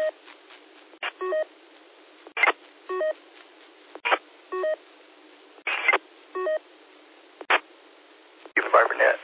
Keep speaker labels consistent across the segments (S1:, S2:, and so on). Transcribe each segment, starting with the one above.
S1: FiberNet.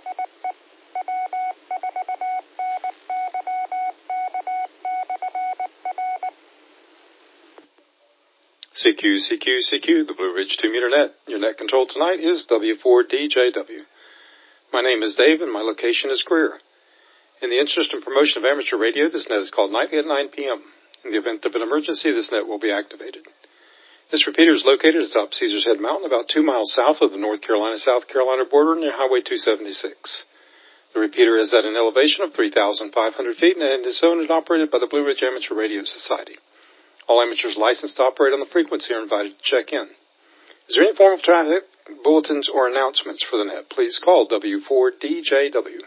S2: CQ, the Blue Ridge 2-meter net. Your net control tonight is W4DJW. My name is Dave, and my location is Greer. In the interest and promotion of amateur radio, this net is called nightly at 9 p.m. In the event of an emergency, this net will be activated. This repeater is located atop Caesar's Head Mountain, about 2 miles south of the North Carolina-South Carolina border near Highway 276. The repeater is at an elevation of 3,500 feet and is owned and operated by the Blue Ridge Amateur Radio Society. All amateurs licensed to operate on the frequency are invited to check in. Is there any form of traffic, bulletins, or announcements for the net? Please call W4DJW.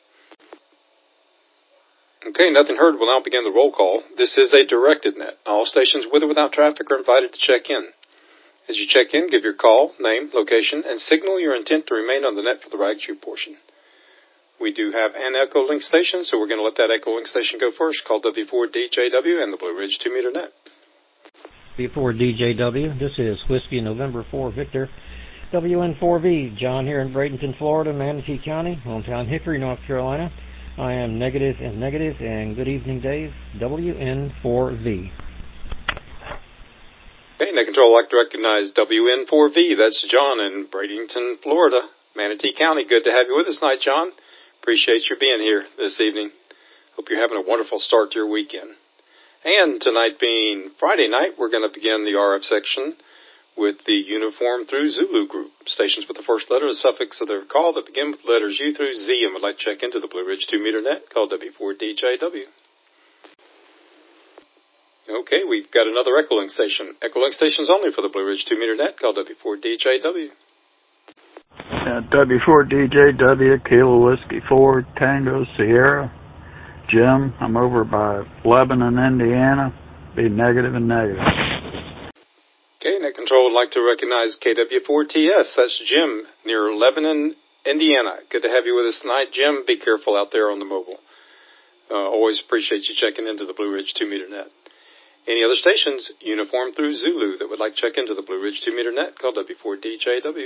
S2: Okay, nothing heard. We'll now begin the roll call. This is a directed net. All stations with or without traffic are invited to check in. As you check in, give your call, name, location, and signal your intent to remain on the net for the rag-chew portion. We do have an echo link station, so we're going to let that echo link station go first. Call W4DJW and the Blue Ridge 2-meter net.
S3: W4DJW, this is Whiskey November 4 Victor. WN4V, John here in Bradenton, Florida, Manatee County, hometown Hickory, North Carolina. I am negative, and good evening, Dave. WN4V.
S2: Okay, net control, I'd like to recognize WN4V. That's John in Bradenton, Florida, Manatee County. Good to have you with us tonight, John. Appreciate you being here this evening. Hope you're having a wonderful start to your weekend. And tonight being Friday night, we're going to begin the RF section with the Uniform through Zulu group. Stations with the first letter, the suffix of their call that begin with letters U through Z and would like to check into the Blue Ridge 2-meter net. Call W4DJW. Okay, we've got another echo link station. Echo link stations only for the Blue Ridge 2-meter net. Call W4DJW.
S4: W4DJW, Kilo Whiskey 4, Tango Sierra. Jim, I'm over by Lebanon, Indiana. Be negative and negative.
S2: Okay, net control would like to recognize KW4TS. That's Jim near Lebanon, Indiana. Good to have you with us tonight, Jim. Be careful out there on the mobile. Always appreciate you checking into the Blue Ridge 2-meter net. Any other stations, Uniform through Zulu, that would like to check into the Blue Ridge 2-meter net, call W4DJW.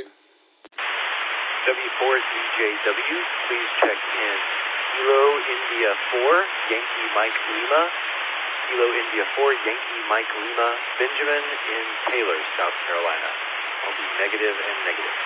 S1: W4DJW, please check in. Kilo India 4, Yankee Mike Lima. Kilo India 4, Yankee Mike Lima, Benjamin in Taylor, South Carolina. I'll be negative and negative.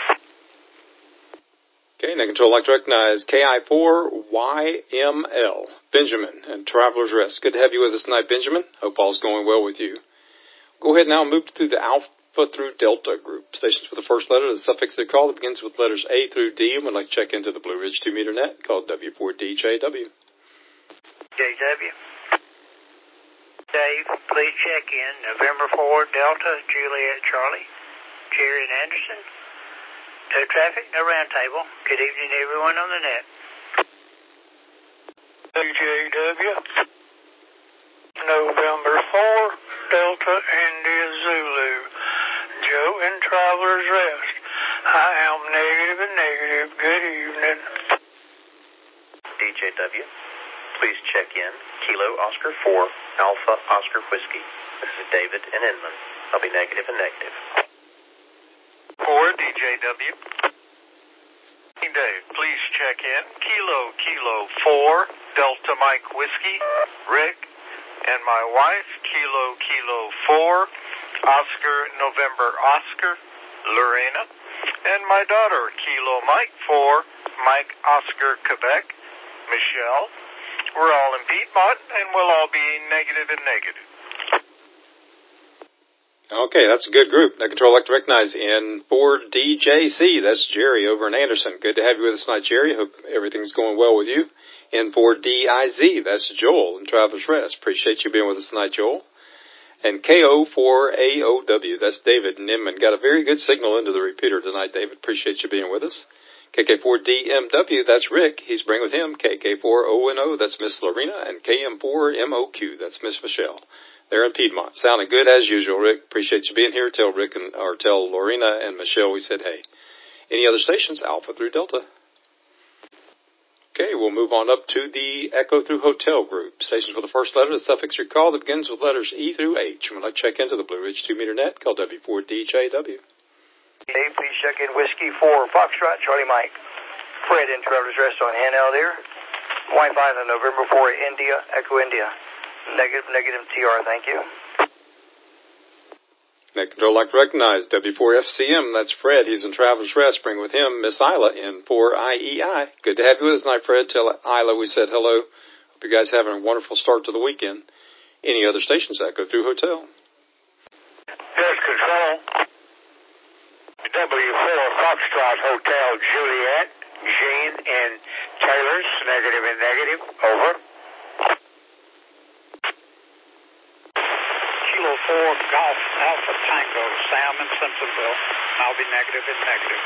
S2: Okay, net control, I'd like to recognize KI4YML, Benjamin, and Traveler's Rest. Good to have you with us tonight, Benjamin. Hope all's going well with you. Go ahead now and move through the Alpha through Delta group. Stations with the first letter, the suffix they call, that begins with letters A through D, and would like to check into the Blue Ridge 2-meter net, called W4DJW.
S5: JW. Dave, please check in. November 4, Delta, Juliet, Charlie, Jerry and Anderson. No traffic, no roundtable. Good evening, everyone on the net.
S6: WJW, November 4, Delta, India, Zulu, Joe in Traveler's Rest. I am negative and negative. Good evening.
S1: DJW, please check in. Kilo Oscar 4, Alpha Oscar Whiskey. This is David in Inman. I'll be negative and negative.
S7: 4 DJW. Dave, please check in. Kilo 4, Delta Mike Whiskey, Rick, and my wife, Kilo 4, Oscar November Oscar, Lorena, and my daughter, Kilo Mike 4, Mike Oscar Quebec, Michelle. We're all in Piedmont, and we'll all be negative and negative.
S2: Okay, that's a good group. Net control, I'd like to recognize N4DJC. That's Jerry over in Anderson. Good to have you with us tonight, Jerry. Hope everything's going well with you. N4DIZ, that's Joel in Traveler's Rest. Appreciate you being with us tonight, Joel. And KO4AOW, that's David in Inman. Got a very good signal into the repeater tonight, David. Appreciate you being with us. KK4DMW, that's Rick. He's bringing with him. KK4ONO, that's Miss Lorena. And KM4MOQ, that's Miss Michelle. They're in Piedmont. Sounding good as usual, Rick. Appreciate you being here. Tell Lorena and Michelle we said hey. Any other stations? Alpha through Delta. Okay, we'll move on up to the Echo through Hotel group. Stations with the first letter, the suffix you call that begins with letters E through H. And we'd like to check into the Blue Ridge 2-meter net, call W4DJW.
S8: Dave, please check in Whiskey 4, Foxtrot, Charlie Mike. Fred in Traveler's Rest on Hanel there. White Island, November 4, India, Echo India. Negative TR, thank you.
S2: Net Control like to recognize W4FCM, that's Fred. He's in Traveler's Rest. Bring with him Miss Isla in 4IEI. Good to have you with us tonight, Fred. Tell Isla we said hello. Hope you guys having a wonderful start to the weekend. Any other stations that go through Hotel?
S6: Yes, Control. W4 Foxtrot Hotel Juliet, Jean in Taylor's, negative and negative, over.
S9: Kilo 4 Golf Alpha Tango, Sam in Simpsonville. I'll be negative and negative.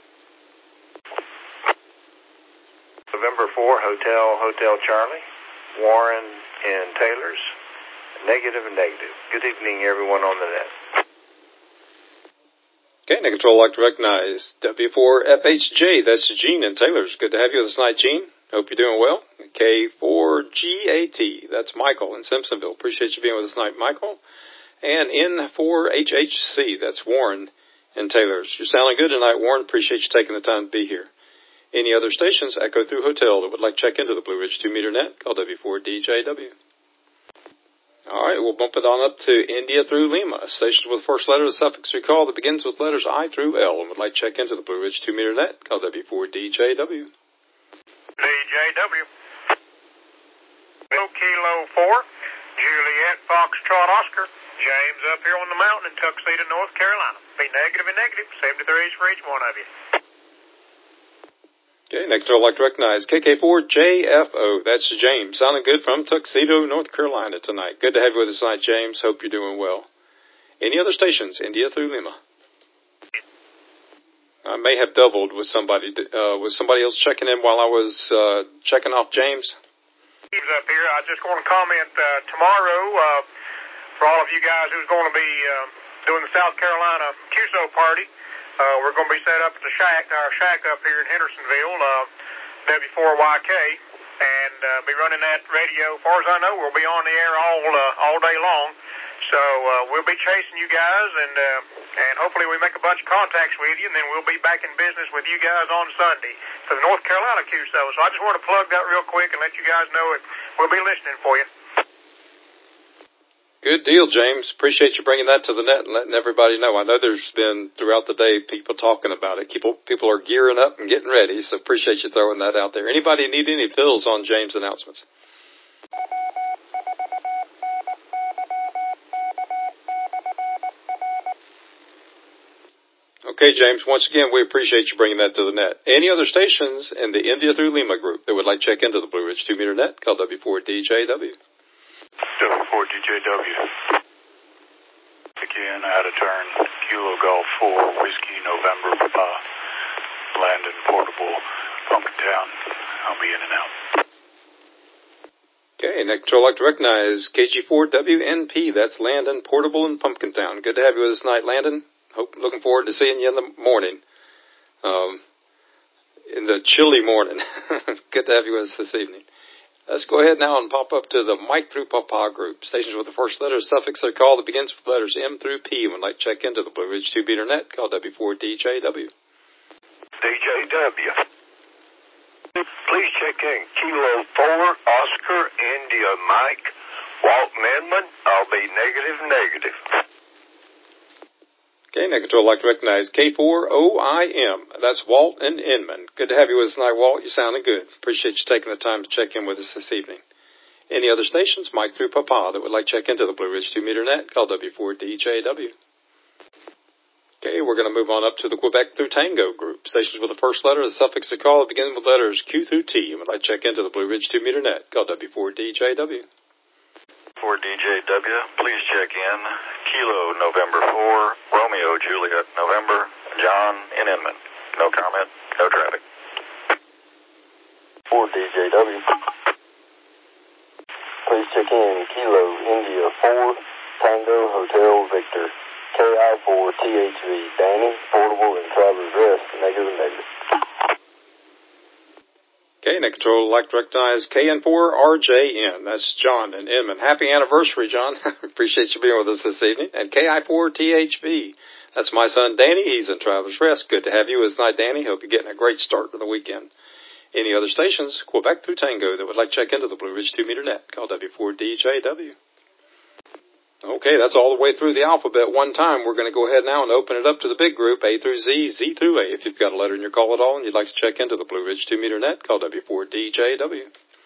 S1: November 4 Hotel Charlie, Warren in Taylor's, negative and negative. Good evening, everyone on the net.
S2: Okay, Net Control like to recognize W4FHJ, that's Gene in Taylor's. Good to have you with us tonight, Gene. Hope you're doing well. K4GAT, that's Michael in Simpsonville. Appreciate you being with us tonight, Michael. And N4HHC, that's Warren in Taylor's. You're sounding good tonight, Warren. Appreciate you taking the time to be here. Any other stations, Echo through Hotel, that would like to check into the Blue Ridge 2-meter net, call W4DJW. All right, we'll bump it on up to India through Lima. Stations with the first letter of the suffix we call that begins with letters I through L, and would like to check into the Blue Ridge 2-meter net, call W4DJW.
S6: DJW. Kilo 4, Juliet Foxtrot Oscar. James up here on the mountain in Tuxedo, North Carolina. Be negative and negative, 73s for each one of you.
S2: Okay, next I'd like to recognize KK4JFO. That's James. Sounding good from Tuxedo, North Carolina tonight. Good to have you with us tonight, James. Hope you're doing well. Any other stations, India through Lima? I may have doubled with somebody. Was somebody else checking in while I was checking off James?
S6: James up here. I just want to comment tomorrow for all of you guys who's going to be doing the South Carolina QSO party. We're going to be set up at our shack up here in Hendersonville, W4YK, and be running that radio. As far as I know, we'll be on the air all day long. So we'll be chasing you guys, and hopefully we make a bunch of contacts with you, and then we'll be back in business with you guys on Sunday for the North Carolina QSO. So I just want to plug that real quick and let you guys know it. We'll be listening for you.
S2: Good deal, James. Appreciate you bringing that to the net and letting everybody know. I know there's been, throughout the day, people talking about it. People are gearing up and getting ready, so appreciate you throwing that out there. Anybody need any fills on James' announcements? Okay, James, once again, we appreciate you bringing that to the net. Any other stations in the India through Lima group that would like to check into the Blue Ridge 2-meter net, call W4DJW.
S10: W4DJW. Again, out of turn, Kilo Golf 4, Whiskey November Papa, Landon Portable, Pumpkintown. I'll be in and out.
S2: Okay, next I'd like to recognize KG4WNP. That's Landon Portable in Pumpkintown. Good to have you with us tonight, Landon. Looking forward to seeing you in the morning, in the chilly morning. Good to have you with us this evening. Let's go ahead now and pop up to the Mike through Papa group. Stations with the first letter suffix they're called that begins with letters M through P. Would like to check into the Blue Ridge 2-meter net, called W4DJW.
S10: DJW. Please check in Kilo 4, Oscar, India, Mike, Walton Inman. I'll be negative.
S2: Okay, next I'd like to recognize K4OIM. That's Walt and Inman. Good to have you with us tonight, Walt. You're sounding good. Appreciate you taking the time to check in with us this evening. Any other stations, Mike through Papa, that would like to check into the Blue Ridge 2-meter net, called W4DJW. Okay, we're going to move on up to the Quebec through Tango group. Stations with the first letter of the suffix they call that begin with letters Q through T, and would like to check into the Blue Ridge 2-meter net, called W4DJW.
S10: 4DJW, please check in Kilo November 4, Romeo Juliet November, John in Inman. No comment, no traffic. 4DJW, please check in Kilo India 4, Tango Hotel Victor, KI4THV, Danny, Portable and Traveler's Rest, negative.
S2: Okay, Net Control would like to recognize KN4RJN. That's John in Inman. Happy anniversary, John. Appreciate you being with us this evening. And KI4THB. That's my son, Danny. He's in Travelers Rest. Good to have you with us tonight, Danny. Hope you're getting a great start to the weekend. Any other stations, Quebec through Tango, that would like to check into the Blue Ridge 2-meter net, call W4DJW. Okay, that's all the way through the alphabet one time. We're going to go ahead now and open it up to the big group, A through Z, Z through A. If you've got a letter in your call at all and you'd like to check into the Blue Ridge 2-meter net, call W4DJW.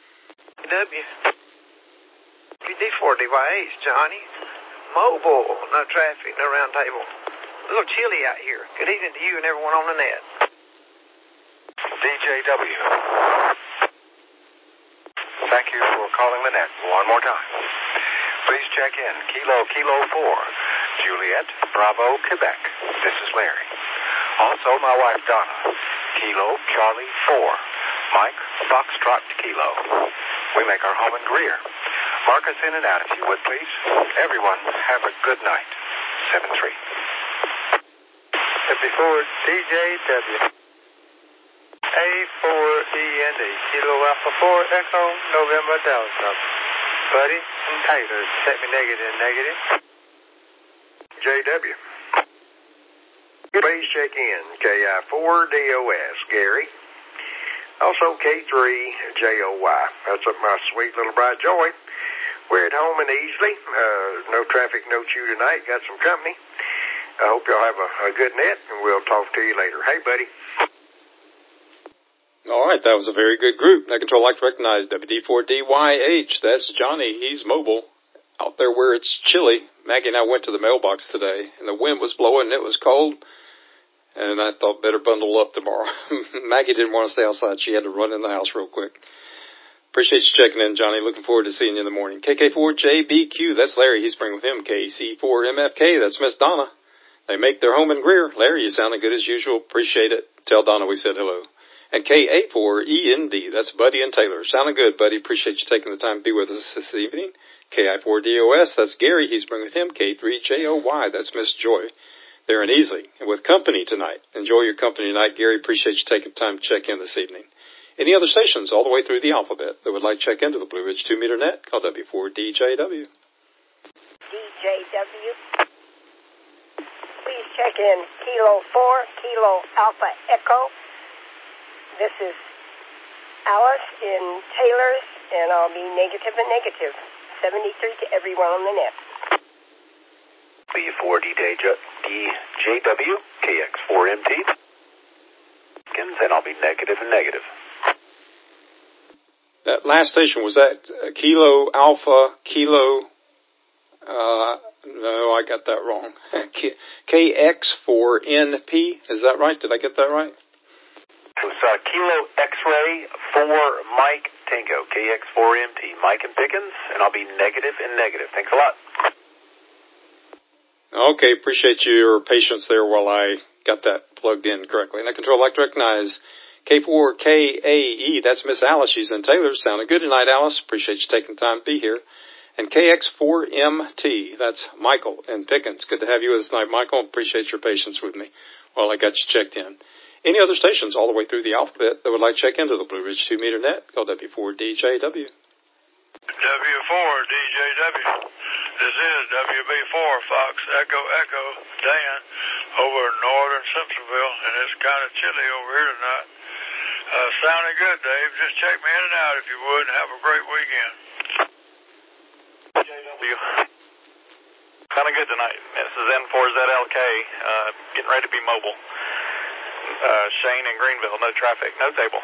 S11: WD4DYH, Johnny. Mobile, no traffic, no round table. A little chilly out here. Good evening to you and everyone on the net.
S12: DJW. Thank you for calling the net one more time. Please check in. Kilo 4, Juliet, Bravo, Quebec. This is Larry. Also, my wife, Donna. Kilo, Charlie, 4, Mike, Foxtrot, Kilo. We make our home in Greer. Mark us in and out if you would, please. Everyone, have a good night. 7-3.
S13: Before DJW. A4END, Kilo Alpha 4 Echo, November Delta. Buddy and Taylor, set me negative.
S14: JW. Please check in. KI4DOS, Gary. Also K3JOY. That's up my sweet little bride Joy. We're at home and easily. No traffic, no chew tonight. Got some company. I hope y'all have a good net, and we'll talk to you later. Hey, buddy.
S2: All right, that was a very good group. Net Control like to recognize WD4DYH. That's Johnny. He's mobile out there where it's chilly. Maggie and I went to the mailbox today, and the wind was blowing, and it was cold. And I thought better bundle up tomorrow. Maggie didn't want to stay outside. She had to run in the house real quick. Appreciate you checking in, Johnny. Looking forward to seeing you in the morning. KK4JBQ, that's Larry. He's bringing with him. KC4MFK, that's Miss Donna. They make their home in Greer. Larry, you sounding good as usual. Appreciate it. Tell Donna we said hello. And KA4END, that's Buddy and Taylor. Sounding good, Buddy. Appreciate you taking the time to be with us this evening. KI4DOS, that's Gary. He's bringing with him. K3JOY, that's Miss Joy. They're in Easley and with company tonight. Enjoy your company tonight, Gary. Appreciate you taking time to check in this evening. Any other stations all the way through the alphabet that would like to check into the Blue Ridge 2-meter net, call W4DJW.
S15: DJW. Please check in Kilo 4, Kilo Alpha Echo. This is Alice in Taylor's, and I'll be negative. 73 to everyone on the net.
S12: W4DJW, KX4MT. And I'll be negative.
S2: That last station, was that Kilo Alpha Kilo? No, I got that wrong. KX4NP, is that right? Did I get that right?
S12: It was Kilo X-Ray 4 Mike Tango, KX4MT, Mike and Pickens, and I'll be negative. Thanks a lot.
S2: Okay, appreciate your patience there while I got that plugged in correctly. Net Control, I'd like to recognize K4KAE, that's Miss Alice. She's in Taylor. Sounding good tonight, Alice. Appreciate you taking the time to be here. And KX4MT, that's Michael in Pickens. Good to have you with us tonight, Michael. Appreciate your patience with me while I got you checked in. Any other stations all the way through the alphabet that would like to check into the Blue Ridge 2-meter net, call W4DJW.
S16: W4DJW. This is WB4 Fox Echo Dan over in northern Simpsonville, and it's kind of chilly over here tonight. Sounding good, Dave. Just check me in and out if you would, and have a great weekend.
S17: Sounding good tonight. This is N4ZLK, getting ready to be mobile. Shane in Greenville, no traffic, no table.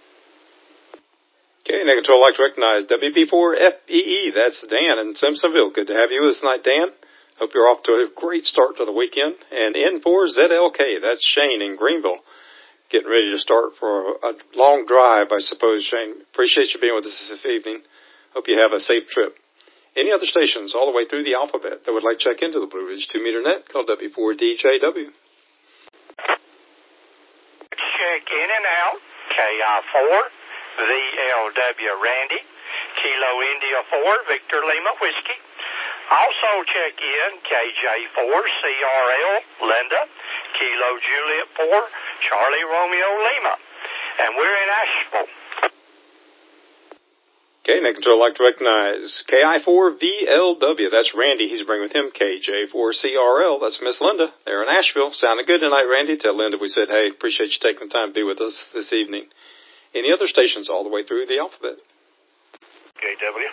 S2: Okay, Net Control, I'd like to recognize WB4FEE, that's Dan in Simpsonville. Good to have you with us tonight, Dan. Hope you're off to a great start to the weekend. And N4ZLK, that's Shane in Greenville. Getting ready to start for a long drive, I suppose, Shane. Appreciate you being with us this evening. Hope you have a safe trip. Any other stations all the way through the alphabet that would like to check into the Blue Ridge 2-meter net, call W4DJW.
S18: Check in and out, KI4, VLW Randy, Kilo India 4, Victor Lima Whiskey. Also check in KJ4, CRL, Linda, Kilo Juliet 4, Charlie Romeo Lima. And we're in Asheville.
S2: Okay, net control like to recognize KI4VLW. That's Randy. He's bringing with him KJ4CRL. That's Miss Linda. They're in Asheville. Sounding good tonight, Randy. Tell Linda we said, hey, appreciate you taking the time to be with us this evening. Any other stations all the way through the alphabet?
S19: KW.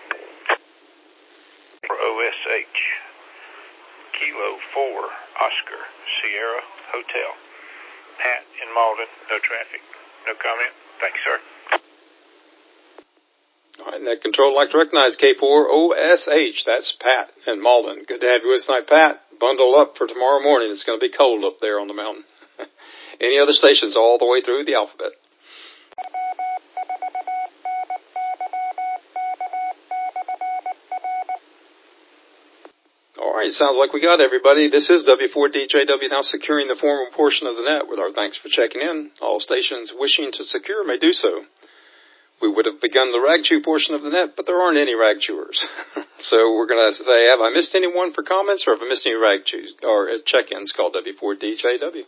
S19: OSH. Kilo 4, Oscar, Sierra, Hotel. Pat in Malden. No traffic. No comment. Thank you, sir.
S2: All right, net control like to recognize K4OSH. That's Pat in Malden. Good to have you with us tonight, Pat. Bundle up for tomorrow morning. It's going to be cold up there on the mountain. Any other stations all the way through the alphabet? All right, sounds like we got everybody. This is W4DJW now securing the formal portion of the net with our thanks for checking in. All stations wishing to secure may do so. We would have begun the rag chew portion of the net, but there aren't any rag chewers. So we're going to say, have I missed anyone for comments, or have I missed any rag chews or check-ins called W4DJW?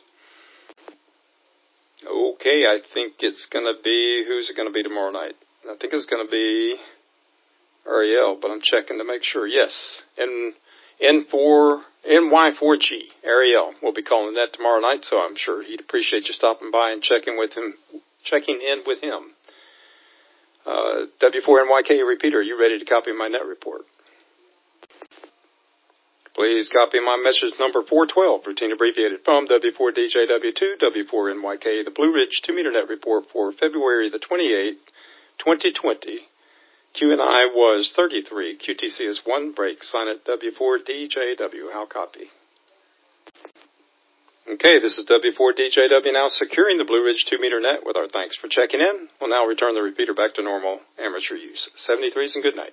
S2: Okay, I think it's going to be, who's it going to be tomorrow night? I think it's going to be Ariel, but I'm checking to make sure. Yes, NY4G, Ariel will be calling that tomorrow night, so I'm sure he'd appreciate you stopping by and checking in with him. W4NYK repeater, are you ready to copy my net report? Please copy my message number 412, routine abbreviated from W4DJW to W4NYK, the Blue Ridge 2-meter net report for February the 28th, 2020. QNI was 33, QTC is 1, break, sign it W4DJW, how copy? Okay, this is W4DJW now securing the Blue Ridge 2-meter net with our thanks for checking in. We'll now return the repeater back to normal amateur use. 73s and good night.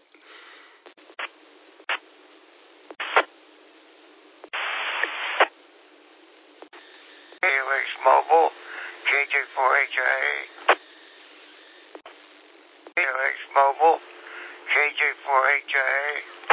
S20: KLX Mobile, KJ4HIA. KLX Mobile, KJ4HIA.